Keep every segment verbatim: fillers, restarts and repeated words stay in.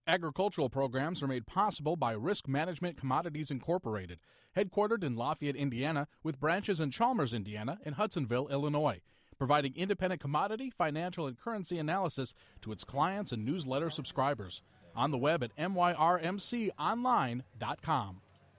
Agricultural programs are made possible by Risk Management Commodities Incorporated, headquartered in Lafayette, Indiana, with branches in Chalmers, Indiana, and Hudsonville, Illinois, providing independent commodity, financial, and currency analysis to its clients and newsletter subscribers. On the web at M Y R M C online dot com.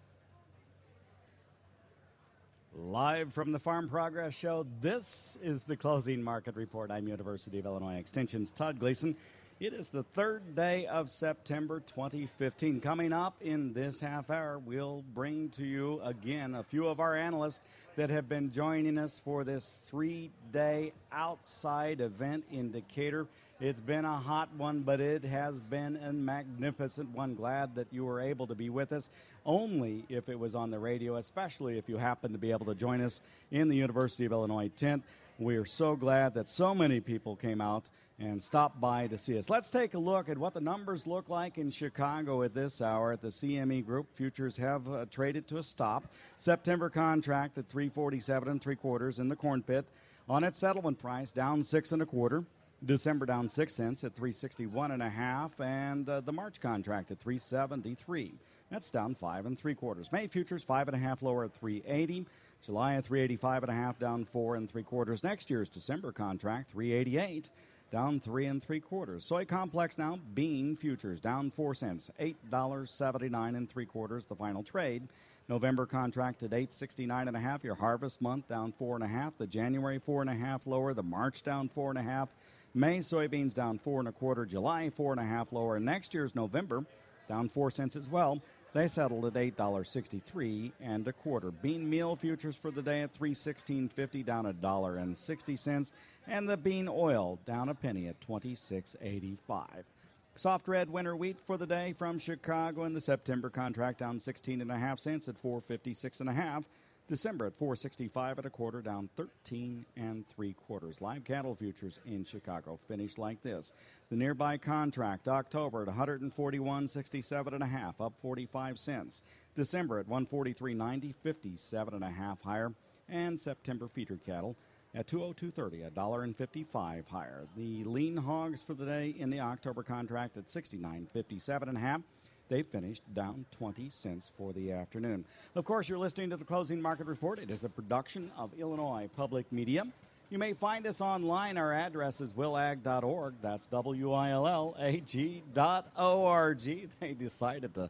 Live from the Farm Progress Show, this is the Closing Market Report. I'm University of Illinois Extension's Todd Gleason. It is the third day of September twenty fifteen. Coming up in this half hour, we'll bring to you again a few of our analysts that have been joining us for this three-day outside event in Decatur. It's been a hot one, but it has been a magnificent one. Glad that you were able to be with us, only if it was on the radio, especially if you happen to be able to join us in the University of Illinois tent. We are so glad that so many people came out and stopped by to see us. Let's take a look at what the numbers look like in Chicago at this hour. At the C M E Group, futures have uh, traded to a stop. September contract at three forty-seven and three quarters in the corn pit. On its settlement price, down six and a quarter. December down six cents at three sixty-one and a half, and uh, the March contract at three seventy-three. That's down five and three quarters. May futures five and a half lower at three eighty. July at three eighty-five and a half, down four and three quarters. Next year's December contract three eighty-eight. Down three and three quarters. Soy complex now, bean futures down four cents, eight seventy-nine and three quarters. The final trade. November contract at eight sixty-nine and a half. Your harvest month down four and a half. The January four and a half lower. The March down four and a half. May soybeans down four and a quarter. July four and a half lower. Next year's November down four cents as well. They settled at eight sixty-three and a quarter. Bean meal futures for the day at three sixteen fifty, down a dollar and sixty cents. And the bean oil down a penny at twenty-six eighty-five. Soft red winter wheat for the day from Chicago, and the September contract down sixteen and a half cents at four fifty-six and a half. December at four sixty-five and a quarter, down thirteen and three quarters. Live cattle futures in Chicago finished like this. The nearby contract, October at one forty-one sixty-seven and a half, up forty-five cents. December at one forty-three ninety, fifty-seven and a half higher. And September feeder cattle at two oh two thirty, a dollar and fifty-five higher. The lean hogs for the day in the October contract at sixty-nine fifty-seven and a half. They finished down twenty cents for the afternoon. Of course, you're listening to the Closing Market Report. It is a production of Illinois Public Media. You may find us online. Our address is will ag dot org. That's W I L L A G dot O R G. They decided to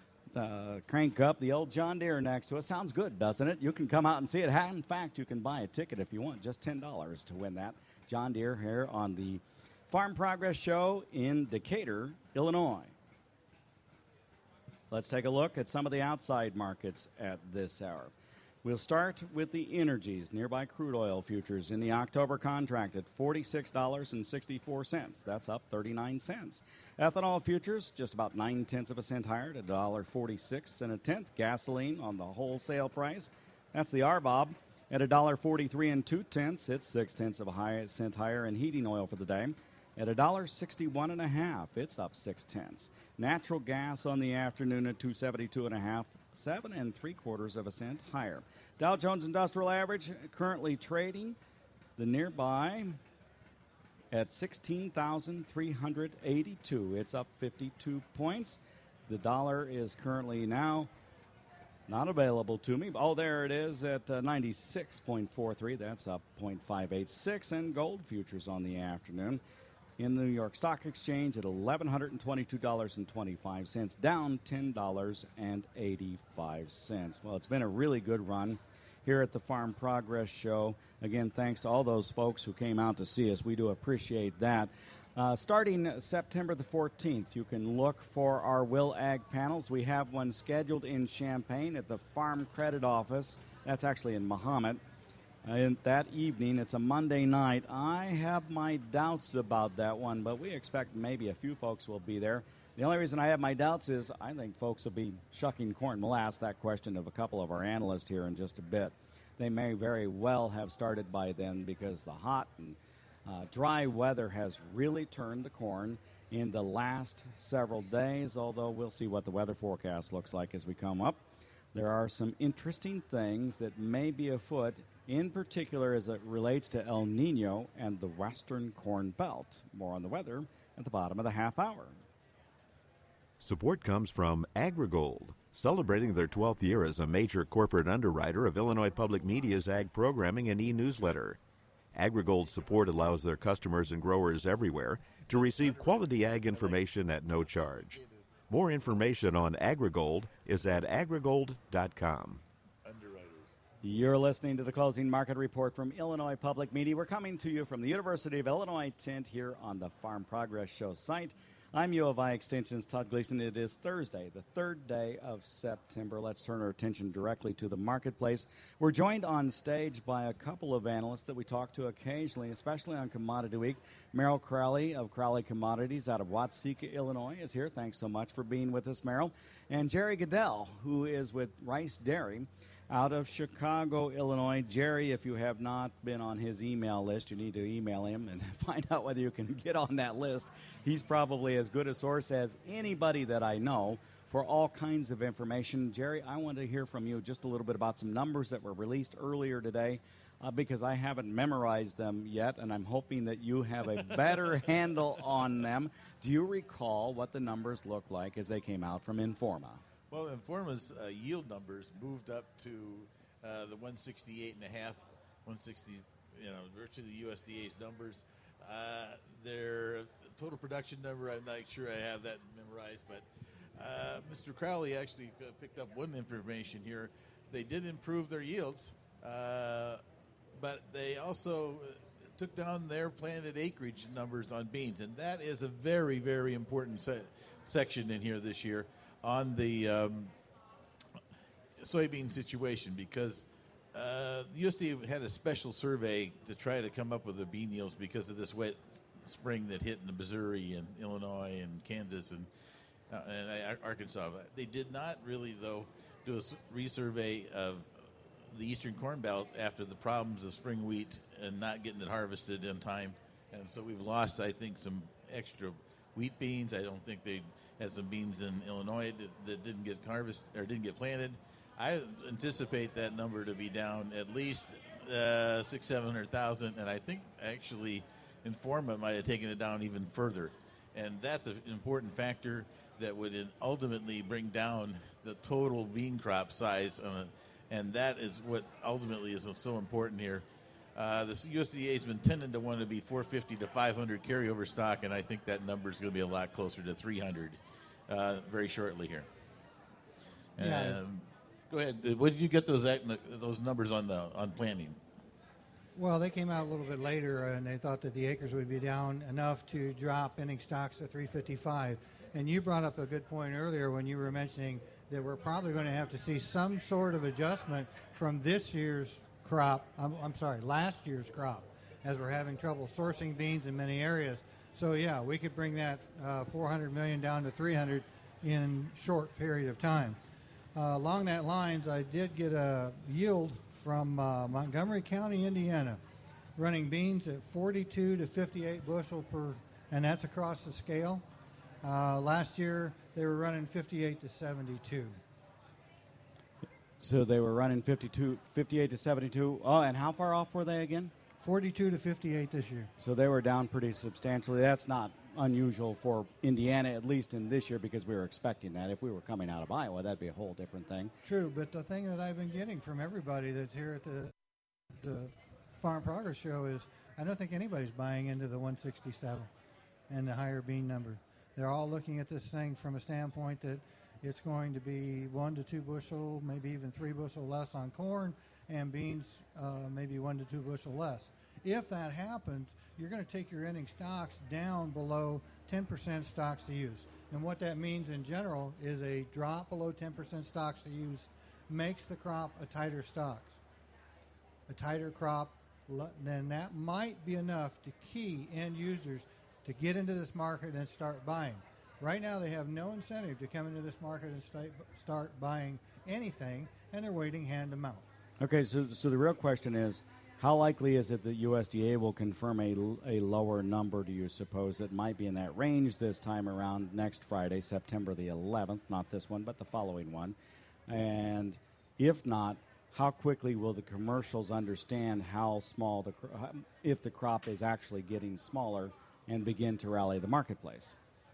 uh, crank up the old John Deere next to it. Sounds good, doesn't it? You can come out and see it. In fact, you can buy a ticket if you want, just ten dollars to win that John Deere here on the Farm Progress Show in Decatur, Illinois. Let's take a look at some of the outside markets at this hour. We'll start with the energies. Nearby crude oil futures in the October contract at forty-six dollars and sixty-four cents. That's up thirty-nine cents. Ethanol futures just about nine tenths of a cent higher at one dollar forty-six and a tenth. Gasoline on the wholesale price. That's the R B O B at one dollar forty-three and two tenths. It's six tenths of a high, cent higher. And heating oil for the day at one dollar sixty-one and a half. It's up six tenths. Natural gas on the afternoon at two seventy-two and a half, seven and three quarters of a cent higher. Dow Jones Industrial Average currently trading the nearby at sixteen thousand three hundred eighty-two. It's up fifty-two points. The dollar is currently now not available to me. Oh, there it is at uh, ninety-six point four three. That's up zero point five eight six. And gold futures on the afternoon in the New York Stock Exchange at one thousand one hundred twenty-two dollars and twenty-five cents, down ten dollars and eighty-five cents. Well, it's been a really good run here at the Farm Progress Show. Again, thanks to all those folks who came out to see us. We do appreciate that. Uh, starting September the fourteenth, you can look for our Will Ag panels. We have one scheduled in Champaign at the Farm Credit Office. That's actually in Mahomet. Uh, that evening, it's a Monday night. I have my doubts about that one, but we expect maybe a few folks will be there. The only reason I have my doubts is I think folks will be shucking corn. We'll ask that question of a couple of our analysts here in just a bit. They may very well have started by then because the hot and uh, dry weather has really turned the corn in the last several days, although we'll see what the weather forecast looks like as we come up. There are some interesting things that may be afoot, in particular as it relates to El Nino and the western corn belt. More on the weather at the bottom of the half hour. Support comes from AgriGold, celebrating their twelfth year as a major corporate underwriter of Illinois Public Media's ag programming and e-newsletter. AgriGold support allows their customers and growers everywhere to receive quality ag information at no charge. More information on AgriGold is at agrigold dot com. You're listening to the Closing Market Report from Illinois Public Media. We're coming to you from the University of Illinois tent here on the Farm Progress Show site. I'm U of I Extension's Todd Gleason. It is Thursday, the third day of September. Let's turn our attention directly to the marketplace. We're joined on stage by a couple of analysts that we talk to occasionally, especially on Commodity Week. Merrill Crowley of Crowley Commodities out of Watseka, Illinois, is here. Thanks so much for being with us, Merrill. And Jerry Goodell, who is with Rice Dairy out of Chicago, Illinois. Jerry, if you have not been on his email list, you need to email him and find out whether you can get on that list. He's probably as good a source as anybody that I know for all kinds of information. Jerry, I want to hear from you just a little bit about some numbers that were released earlier today uh, because I haven't memorized them yet, and I'm hoping that you have a better handle on them. Do you recall what the numbers look like as they came out from Informa? Well, Informa's uh, yield numbers moved up to uh, the one sixty-eight and a half, one sixty, you know, virtually the U S D A's numbers. Uh, their total production number, I'm not sure I have that memorized, but uh, Mister Crowley actually uh, picked up one information here. They did improve their yields, uh, but they also took down their planted acreage numbers on beans, and that is a very, very important se- section in here this year on the um, soybean situation, because uh, the U S D A had a special survey to try to come up with the bean yields because of this wet spring that hit in Missouri and Illinois and Kansas and, uh, and Arkansas. They did not really, though, do a resurvey of the Eastern Corn Belt after the problems of spring wheat and not getting it harvested in time. And so we've lost, I think, some extra wheat beans. I don't think they had some beans in Illinois that, that didn't get harvested or didn't get planted. I anticipate that number to be down at least uh, six, seven hundred thousand, and I think actually Informa might have taken it down even further. And that's an important factor that would ultimately bring down the total bean crop size, on a, and that is what ultimately is so important here. Uh, the U S D A has been tending to want to be four fifty to five hundred carryover stock, and I think that number is going to be a lot closer to three hundred uh, very shortly here. Yeah. Um, go ahead. What did you get those those numbers on the on planting? Well, they came out a little bit later, and they thought that the acres would be down enough to drop ending stocks to three fifty-five. And you brought up a good point earlier when you were mentioning that we're probably going to have to see some sort of adjustment from this year's crop, I'm, I'm sorry, last year's crop, as we're having trouble sourcing beans in many areas. So, yeah, we could bring that uh, four hundred million dollars down to three hundred in short period of time. Uh, along that lines, I did get a yield from uh, Montgomery County, Indiana, running beans at forty-two to fifty-eight bushel per, and that's across the scale. Uh, last year, they were running fifty-eight to seventy-two. So they were running fifty-two, fifty-eight to seventy-two. Oh, and how far off were they again? forty-two to fifty-eight this year. So they were down pretty substantially. That's not unusual for Indiana, at least in this year, because we were expecting that. If we were coming out of Iowa, that'd be a whole different thing. True, but the thing that I've been getting from everybody that's here at the, the Farm Progress Show is I don't think anybody's buying into the one sixty-seven and the higher bean number. They're all looking at this thing from a standpoint that it's going to be one to two bushel, maybe even three bushel less on corn, and beans uh, maybe one to two bushel less. If that happens, you're going to take your ending stocks down below ten percent stocks to use. And what that means in general is a drop below ten percent stocks to use makes the crop a tighter stock. A tighter crop, then that might be enough to key end users to get into this market and start buying. Right now they have no incentive to come into this market and start, start buying anything, and they're waiting hand to mouth. Okay, so so the real question is, how likely is it that U S D A will confirm a, a lower number, do you suppose, that might be in that range this time around next Friday, September the eleventh, not this one, but the following one? And if not, how quickly will the commercials understand how small, the if the crop is actually getting smaller and begin to rally the marketplace?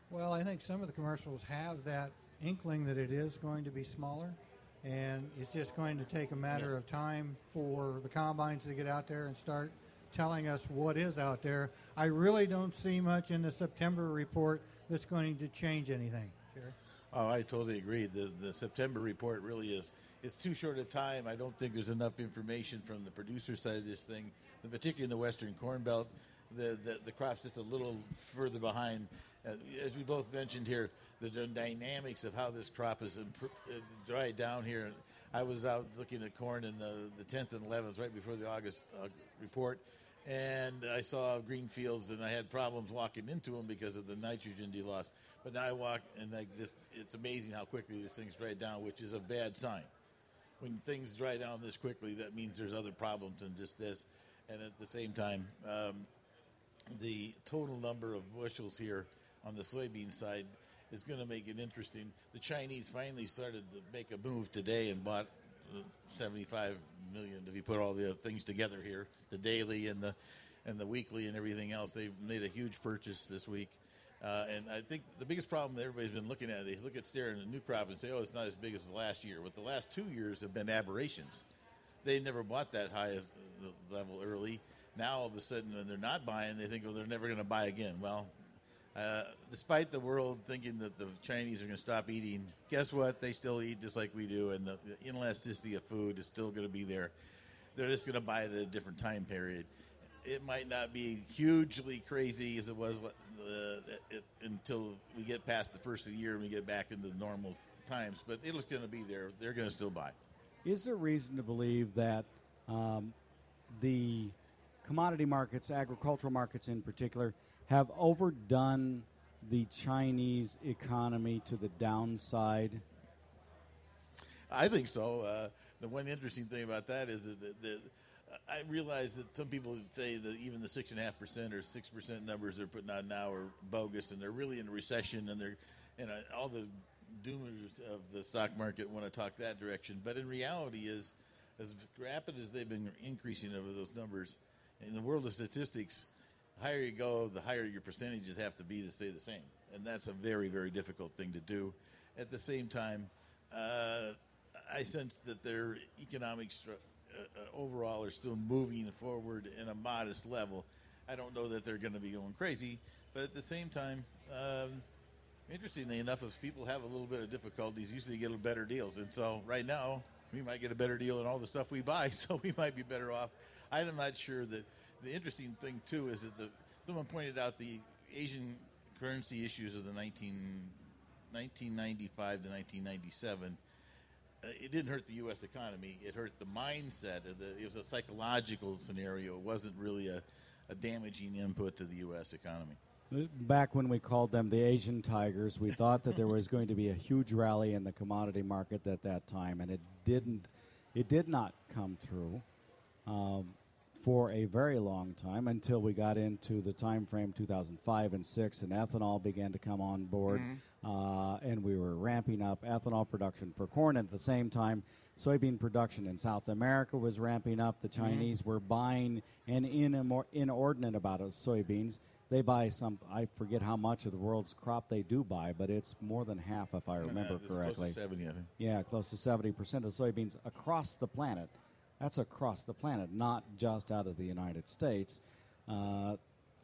Well, I think some of the commercials have that inkling that it is going to be smaller, and it's just going to take a matter Yeah. of time for the combines to get out there and start telling us what is out there. I really don't see much in the September report that's going to change anything. Jerry? Oh, I totally agree. The the September report really is it's too short a time. I don't think there's enough information from the producer side of this thing, and particularly in the Western Corn Belt. The the, the crop's just a little further behind. Uh, as we both mentioned here, the d- dynamics of how this crop is impro- uh, dried down here. I was out looking at corn in the, the tenth and eleventh, right before the August uh, report, and I saw green fields, and I had problems walking into them because of the nitrogen de-loss. But now I walk, and I just it's amazing how quickly this thing's dried down, which is a bad sign. When things dry down this quickly, that means there's other problems than just this. And at the same time, um, the total number of bushels here on the soybean side is going to make it interesting. The Chinese finally started to make a move today and bought uh, seventy-five million. If you put all the things together here, the daily and the and the weekly and everything else, they've made a huge purchase this week. Uh, and I think the biggest problem that everybody's been looking at is look at staring at a new crop and say, oh, it's not as big as the last year. But the last two years have been aberrations. They never bought that high as the level early. Now, all of a sudden, when they're not buying, they think, well, they're never going to buy again. Well, uh, despite the world thinking that the Chinese are going to stop eating, guess what? They still eat just like we do, and the, the inelasticity of food is still going to be there. They're just going to buy it at a different time period. It might not be hugely crazy as it was uh, it, until we get past the first of the year and we get back into normal times, but it's going to be there. They're going to still buy. Is there reason to believe that um, the commodity markets, agricultural markets in particular, have overdone the Chinese economy to the downside? I think so. Uh, the one interesting thing about that is that the, I realize that some people say that even the six and a half percent or six percent numbers they're putting out now are bogus, and they're really in a recession, and they're and uh, all the doomers of the stock market want to talk that direction. But in reality, is as rapid as they've been increasing over those numbers in the world of statistics, the higher you go, the higher your percentages have to be to stay the same, and that's a very, very difficult thing to do. At the same time, uh, I sense that their economic stru- uh, uh, overall are still moving forward in a modest level. I don't know that they're going to be going crazy, but at the same time, um, interestingly enough, if people have a little bit of difficulties, usually get better deals. And so right now, we might get a better deal on all the stuff we buy, so we might be better off. I'm not sure that the interesting thing, too, is that the, someone pointed out the Asian currency issues of the nineteen, nineteen ninety-five to nineteen ninety-seven. Uh, it didn't hurt the U S economy. It hurt the mindset. Of the, it was a psychological scenario. It wasn't really a, a damaging input to the U S economy. Back when we called them the Asian Tigers, we thought that there was going to be a huge rally in the commodity market at that time, and it didn't. It did not come through um, for a very long time until we got into the time frame two thousand five and six, and ethanol began to come on board, mm-hmm. uh, and we were ramping up ethanol production for corn. And at the same time, soybean production in South America was ramping up. The Chinese mm-hmm. were buying an in- inordinate amount of soybeans. They buy some, I forget how much of the world's crop they do buy, but it's more than half, if I remember uh, correctly. Close to seventy, I think. Yeah, close to seventy percent of soybeans across the planet. That's across the planet, not just out of the United States. Uh,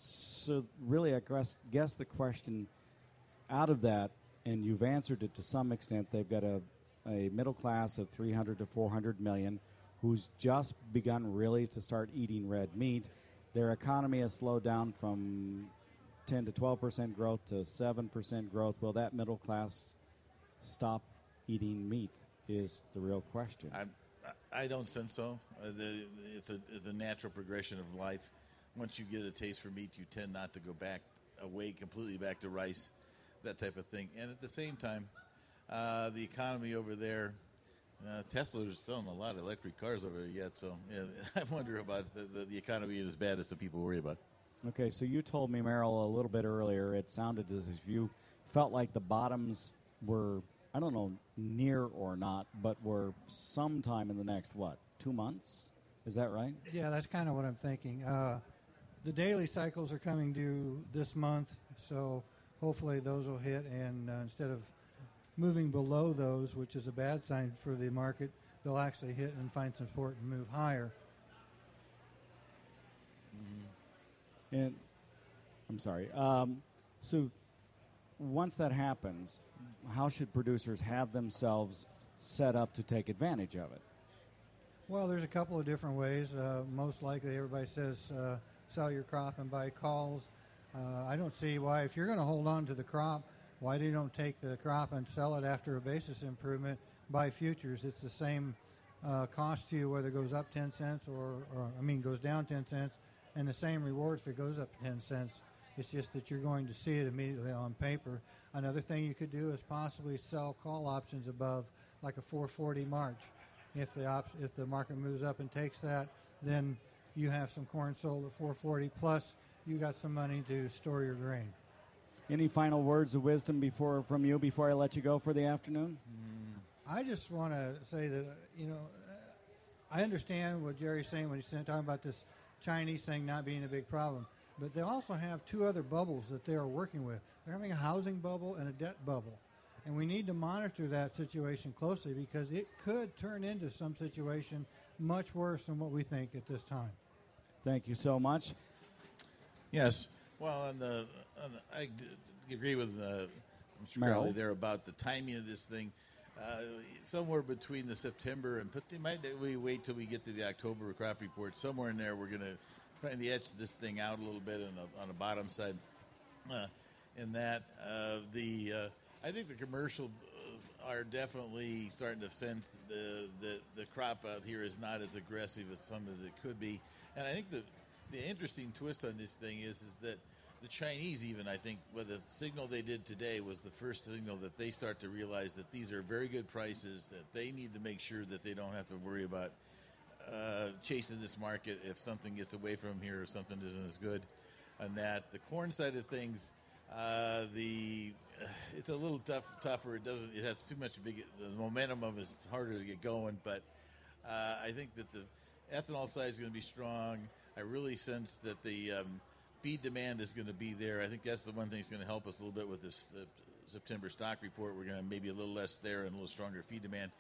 so really, I guess, guess the question out of that, and you've answered it to some extent, they've got a, a middle class of three hundred to four hundred million who's just begun really to start eating red meat. Their economy has slowed down from ten to twelve percent growth to seven percent growth. Will that middle class stop eating meat is the real question. I'm, I don't sense so. Uh, the, it's, a, it's a natural progression of life. Once you get a taste for meat, you tend not to go back away completely back to rice, that type of thing. And at the same time, uh, the economy over there, Uh, Tesla is selling a lot of electric cars over there yet, so yeah, I wonder about the, the, the economy as bad as the people worry about. Okay, so you told me, Merrill, a little bit earlier, it sounded as if you felt like the bottoms were, I don't know, near or not, but were sometime in the next, what, two months? Is that right? Yeah, that's kind of what I'm thinking. Uh, the daily cycles are coming due this month, so hopefully those will hit, and uh, instead of moving below those, which is a bad sign for the market, they'll actually hit and find some support and move higher. And I'm sorry. Um, so once that happens, how should producers have themselves set up to take advantage of it? Well, there's a couple of different ways. Uh, most likely, everybody says uh, sell your crop and buy calls. Uh, I don't see why, if you're going to hold on to the crop, why do you don't take the crop and sell it after a basis improvement, buy futures? It's the same uh, cost to you whether it goes up ten cents or, or, I mean, goes down ten cents, and the same reward if it goes up ten cents. It's just that you're going to see it immediately on paper. Another thing you could do is possibly sell call options above like a four forty March. If the op- if the market moves up and takes that, then you have some corn sold at four forty, plus you got some money to store your grain. Any final words of wisdom before from you before I let you go for the afternoon? I just want to say that, uh, you know, uh, I understand what Jerry's saying when he's talking about this Chinese thing not being a big problem. But they also have two other bubbles that they are working with. They're having a housing bubble and a debt bubble. And we need to monitor that situation closely because it could turn into some situation much worse than what we think at this time. Thank you so much. Yes. Well, on the, on the I d- agree with uh, Mister Merrill. Crowley there about the timing of this thing. Uh, somewhere between the September and but they might we wait till we get to the October crop report. Somewhere in there, we're going to try to etch this thing out a little bit on the, on the bottom side. Uh, in that uh, the uh, I think the commercials are definitely starting to sense the, the the crop out here is not as aggressive as some as it could be. And I think the the interesting twist on this thing is is that the Chinese even, I think, with the signal they did today was the first signal that they start to realize that these are very good prices, that they need to make sure that they don't have to worry about uh, chasing this market if something gets away from here or something isn't as good. And that the corn side of things, uh, the uh, it's a little tough, tougher. It doesn't. It has too much big. The momentum of it is harder to get going. But uh, I think that the ethanol side is going to be strong. I really sense that the um, feed demand is going to be there. I think that's the one thing that's going to help us a little bit with this uh, September stock report. We're going to maybe a little less there and a little stronger feed demand.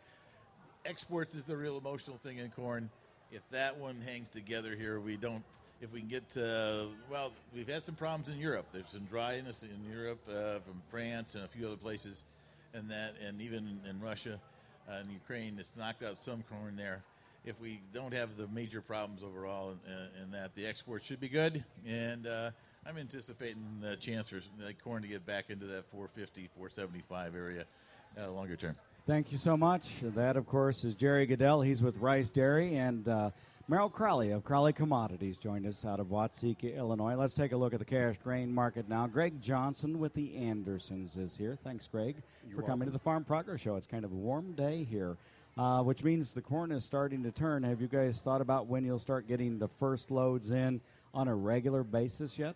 Exports is the real emotional thing in corn. If that one hangs together here, we don't. If we can get to, well, we've had some problems in Europe. There's some dryness in Europe uh, from France and a few other places, and that, and even in, in Russia uh, and Ukraine, it's knocked out some corn there. If we don't have the major problems overall in, in that, the exports should be good. And uh, I'm anticipating the chance for like corn to get back into that four fifty, four seventy-five area uh, longer term. Thank you so much. That, of course, is Jerry Goodell. He's with Rice Dairy. And uh, Merrill Crowley of Crowley Commodities joined us out of Watseka, Illinois. Let's take a look at the cash grain market now. Greg Johnson with the Andersons is here. Thanks, Greg, You're for coming welcome. to the Farm Progress Show. It's kind of a warm day here. Uh, which means the corn is starting to turn. Have you guys thought about when you'll start getting the first loads in on a regular basis yet?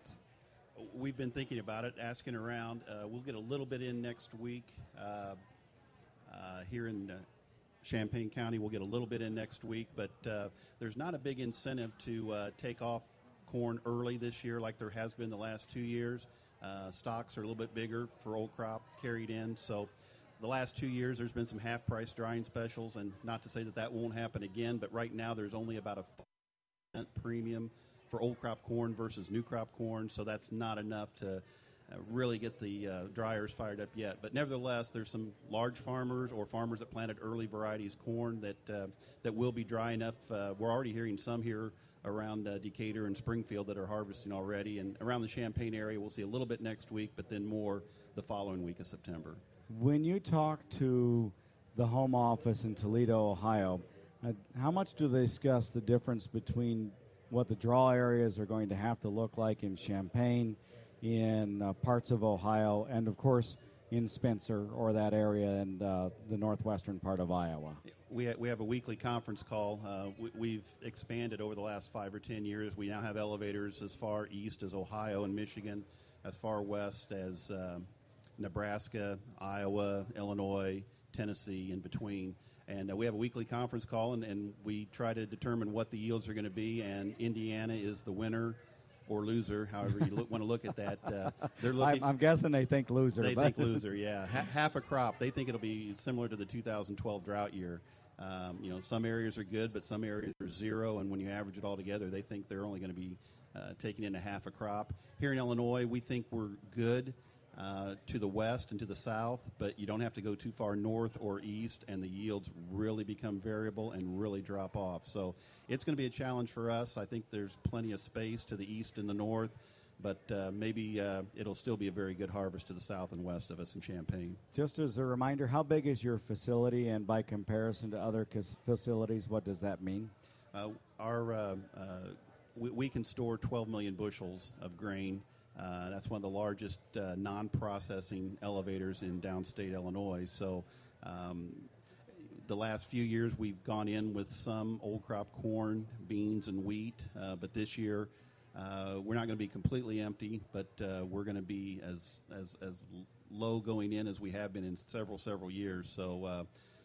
We've been thinking about it, asking around. Uh, we'll get a little bit in next week. Uh, uh, here in uh, Champaign County, we'll get a little bit in next week, but uh, there's not a big incentive to uh, take off corn early this year like there has been the last two years. Uh, stocks are a little bit bigger for old crop carried in, so the last two years, there's been some half-price drying specials, and not to say that that won't happen again, but right now there's only about a five percent premium for old crop corn versus new crop corn, so that's not enough to uh, really get the uh, dryers fired up yet. But nevertheless, there's some large farmers or farmers that planted early varieties corn that uh, that will be dry enough. Uh, we're already hearing some here around uh, Decatur and Springfield that are harvesting already, and around the Champaign area, we'll see a little bit next week, but then more the following week of September. When you talk to the home office in Toledo, Ohio, uh, how much do they discuss the difference between what the draw areas are going to have to look like in Champaign, in uh, parts of Ohio, and, of course, in Spencer or that area and uh, the northwestern part of Iowa? We, ha- we have a weekly conference call. Uh, we, we've expanded over the last five or ten years. We now have elevators as far east as Ohio and Michigan, as far west as um, Nebraska, Iowa, Illinois, Tennessee, in between. And uh, we have a weekly conference call, and, and we try to determine what the yields are going to be. And Indiana is the winner or loser, however you look, want to look at that. Uh, they're looking. I'm, I'm guessing they think loser. They but. think loser, yeah. Ha- half a crop. They think it'll be similar to the two thousand twelve drought year. Um, you know, some areas are good, but some areas are zero, and when you average it all together, they think they're only going to be uh, taking in a half a crop. Here in Illinois, we think we're good uh, to the west and to the south, but you don't have to go too far north or east, and the yields really become variable and really drop off. So it's going to be a challenge for us. I think there's plenty of space to the east and the north, but uh, maybe uh, it'll still be a very good harvest to the south and west of us in Champaign. Just as a reminder, how big is your facility, and by comparison to other facilities, what does that mean? Uh, our uh, uh, we, we can store twelve million bushels of grain. Uh, that's one of the largest uh, non-processing elevators in downstate Illinois. So um, the last few years we've gone in with some old crop corn, beans, and wheat, uh, but this year uh, we're not going to be completely empty, but uh, we're going to be as, as, as low going in as we have been in several, several years. So uh,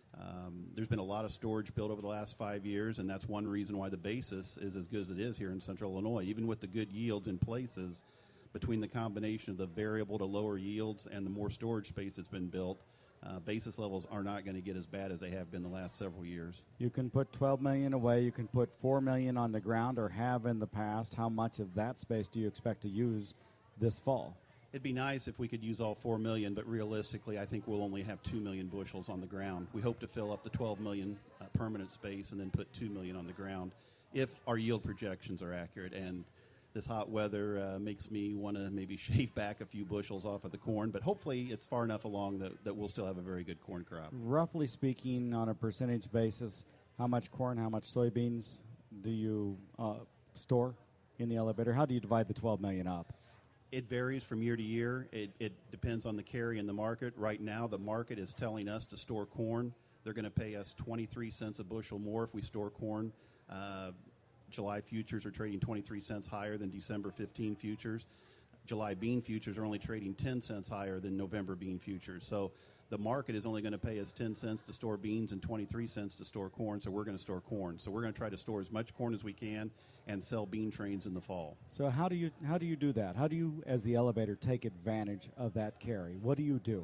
um, there's been a lot of storage built over the last five years, and that's one reason why the basis is as good as it is here in central Illinois. Even with the good yields in places, between the combination of the variable to lower yields and the more storage space that's been built, uh, basis levels are not going to get as bad as they have been the last several years. You can put twelve million dollars away. You can put four million dollars on the ground, or have in the past. How much of that space do you expect to use this fall? It'd be nice if we could use all four million dollars, but realistically, I think we'll only have two million bushels on the ground. We hope to fill up the twelve million dollars uh, permanent space and then put two million dollars on the ground if our yield projections are accurate. And this hot weather uh, makes me want to maybe shave back a few bushels off of the corn, but hopefully it's far enough along that, that we'll still have a very good corn crop. Roughly speaking, on a percentage basis, how much corn, how much soybeans do you uh, store in the elevator? How do you divide the twelve million dollars up? It varies from year to year. It, it depends on the carry in the market. Right now, the market is telling us to store corn. They're going to pay us twenty-three cents a bushel more if we store corn. Uh, July futures are trading twenty-three cents higher than December fifteenth futures. July bean futures are only trading ten cents higher than November bean futures. So the market is only going to pay us ten cents to store beans and twenty-three cents to store corn, so we're going to store corn. So we're going to try to store as much corn as we can and sell bean trains in the fall. So how do you how do you do that? How do you, as the elevator, take advantage of that carry? What do you do?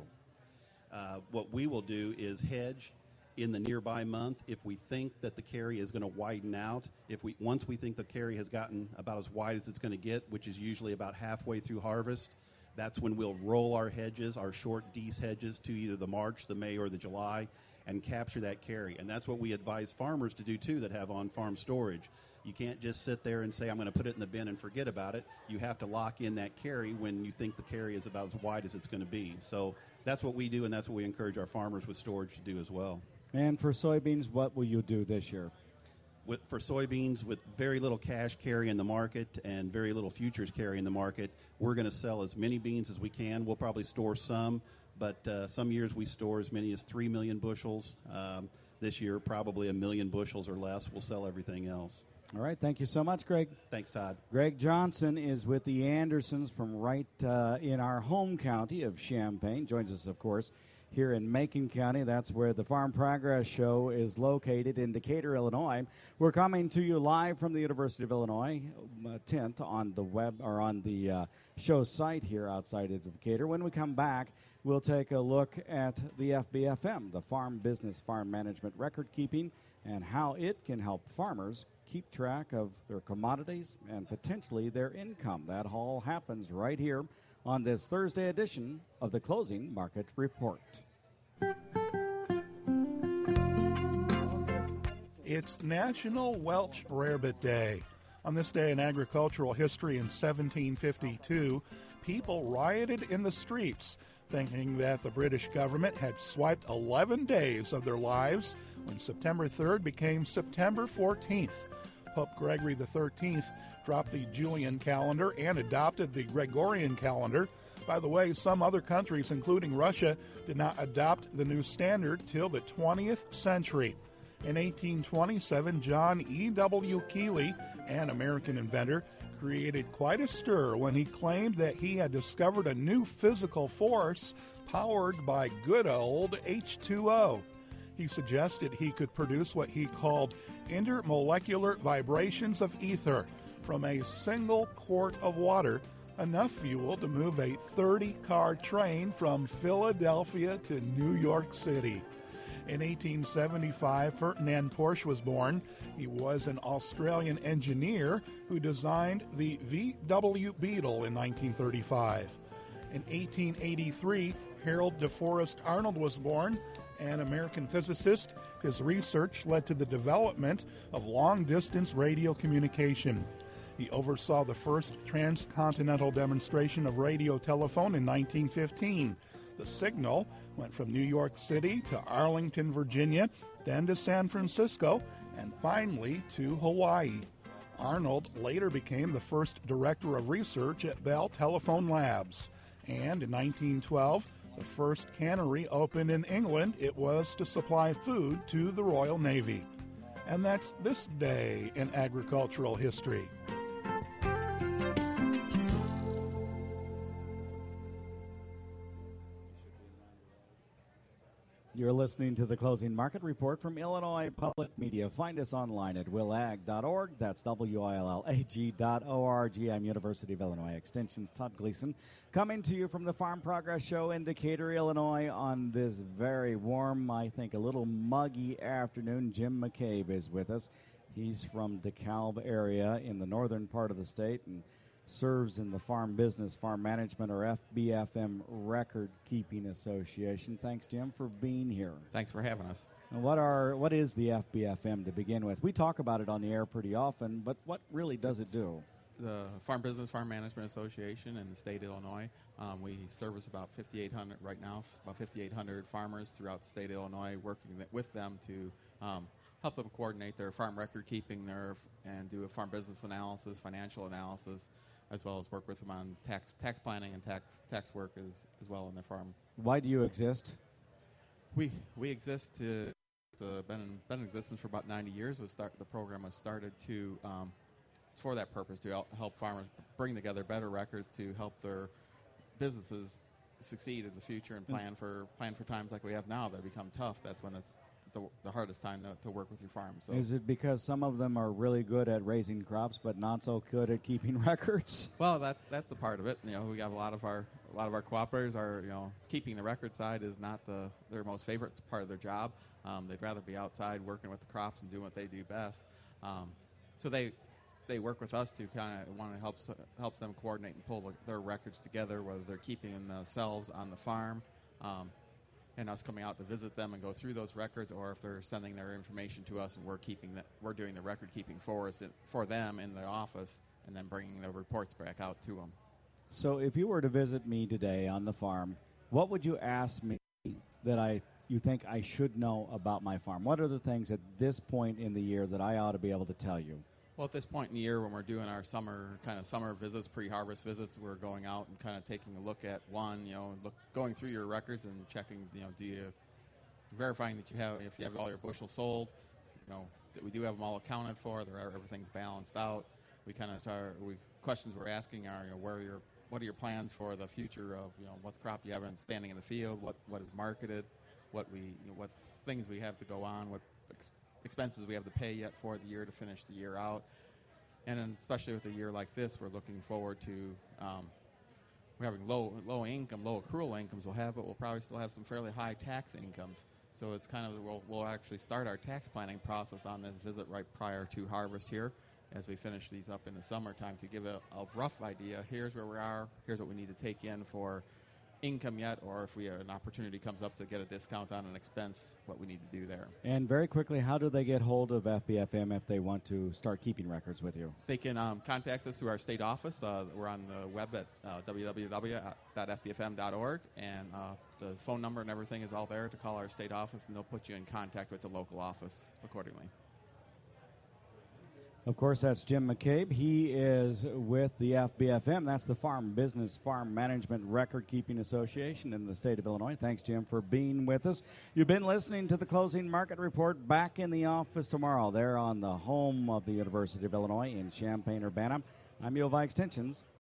Uh, what we will do is hedge in the nearby month. If we think that the carry is going to widen out, if we once we think the carry has gotten about as wide as it's going to get, which is usually about halfway through harvest, that's when we'll roll our hedges, our short Dees hedges, to either the March, the May, or the July, and capture that carry. And that's what we advise farmers to do, too, that have on-farm storage. You can't just sit there and say, I'm going to put it in the bin and forget about it. You have to lock in that carry when you think the carry is about as wide as it's going to be. So that's what we do, and that's what we encourage our farmers with storage to do as well. And for soybeans, what will you do this year? With, for soybeans, with very little cash carry in the market and very little futures carry in the market, we're going to sell as many beans as we can. We'll probably store some, but uh, some years we store as many as three million bushels. Um, this year, probably a million bushels or less. We'll sell everything else. All right. Thank you so much, Greg. Thanks, Todd. Greg Johnson is with the Andersons from right uh, in our home county of Champaign. Joins us, of course, here in Macon County. That's where the Farm Progress Show is located in Decatur, Illinois. We're coming to you live from the University of Illinois, uh, tenth on the web or on the uh, show site here outside of Decatur. When we come back, we'll take a look at the F B F M, the Farm Business Farm Management Record Keeping, and how it can help farmers keep track of their commodities and potentially their income. That all happens right here on this Thursday edition of the Closing Market Report. It's National Welch Rarebit Day. On this day in agricultural history in seventeen fifty-two, people rioted in the streets, thinking that the British government had swiped eleven days of their lives when September third became September fourteenth. Pope Gregory the thirteenth dropped the Julian calendar and adopted the Gregorian calendar. By the way, some other countries, including Russia, did not adopt the new standard till the twentieth century. In eighteen twenty-seven, John E W Keely, an American inventor, created quite a stir when he claimed that he had discovered a new physical force powered by good old H two O. He suggested he could produce what he called intermolecular vibrations of ether, from a single quart of water, enough fuel to move a thirty-car train from Philadelphia to New York City. In eighteen seventy-five, Ferdinand Porsche was born. He was an Australian engineer who designed the V W Beetle in nineteen thirty-five. In eighteen eighty-three, Harold DeForest Arnold was born, an American physicist. His research led to the development of long-distance radio communication. He oversaw the first transcontinental demonstration of radio telephone in nineteen fifteen. The signal went from New York City to Arlington, Virginia, then to San Francisco, and finally to Hawaii. Arnold later became the first director of research at Bell Telephone Labs. And in nineteen twelve, the first cannery opened in England. It was to supply food to the Royal Navy. And that's this day in agricultural history. You're listening to the Closing Market Report from Illinois Public Media. Find us online at willag dot org. That's W I L L A G dot O R G. I'm University of Illinois Extension's Todd Gleason, coming to you from the Farm Progress Show in Decatur, Illinois, on this very warm, I think a little muggy afternoon. Jim McCabe is with us. He's from DeKalb area in the northern part of the state and serves in the Farm Business, Farm Management, or F B F M Record Keeping Association. Thanks, Jim, for being here. Thanks for having us. And what are what is the F B F M to begin with? We talk about it on the air pretty often, but what really does it's it do? The Farm Business, Farm Management Association in the state of Illinois. Um, we service about fifty-eight hundred right now, about fifty-eight hundred farmers throughout the state of Illinois, working with them to um, help them coordinate their farm record keeping, their and do a farm business analysis, financial analysis, as well as work with them on tax tax planning and tax tax work as, as well in their farm. Why do you exist? We we exist to, to been in, been in existence for about ninety years. Was start the program was started to um, for that purpose, to help, help farmers bring together better records to help their businesses succeed in the future and plan for plan for times like we have now that become tough. That's when it's the, the hardest time to, to work with your farm. So is it because some of them are really good at raising crops but not so good at keeping records? Well, that's that's the part of it. You know, we have a lot of our a lot of our cooperators are, you know, keeping the record side is not the their most favorite part of their job. Um, they'd rather be outside working with the crops and doing what they do best. Um, so they they work with us to kind of want to help helps them coordinate and pull the, their records together, whether they're keeping them themselves on the farm. Um, and us coming out to visit them and go through those records, or if they're sending their information to us and we're keeping that, we're doing the record keeping for us, for them in the office, and then bringing the reports back out to them. So, if you were to visit me today on the farm, what would you ask me that I you think I should know about my farm? What are the things at this point in the year that I ought to be able to tell you? Well, at this point in the year, when we're doing our summer kind of summer visits, pre-harvest visits, we're going out and kind of taking a look at one, you know, look, going through your records and checking, you know, do you verifying that you have, if you have all your bushels sold, you know, that we do have them all accounted for, that everything's balanced out. We kind of start, we questions we're asking are, you know, where are your, what are your plans for the future of, you know, what crop you have in standing in the field, what what is marketed, what we, you know, what things we have to go on, what ex- expenses we have to pay yet for the year to finish the year out. And then especially with a year like this, we're looking forward to um, we're having low low income, low accrual incomes we'll have, but we'll probably still have some fairly high tax incomes. So it's kind of, we'll, we'll actually start our tax planning process on this visit right prior to harvest here as we finish these up in the summertime to give a, a rough idea. Here's where we are. Here's what we need to take in for income yet, or if we have an opportunity comes up to get a discount on an expense, what we need to do there. And very quickly, how do they get hold of F B F M if they want to start keeping records with you? They can um, contact us through our state office. Uh, we're on the web at uh, w w w dot f b f m dot org, and uh, the phone number and everything is all there to call our state office, and they'll put you in contact with the local office accordingly. Of course, that's Jim McCabe. He is with the F B F M. That's the Farm Business Farm Management Record Keeping Association in the state of Illinois. Thanks, Jim, for being with us. You've been listening to the Closing Market Report. Back in the office tomorrow. There on the home of the University of Illinois in Champaign-Urbana. I'm U of I Extension's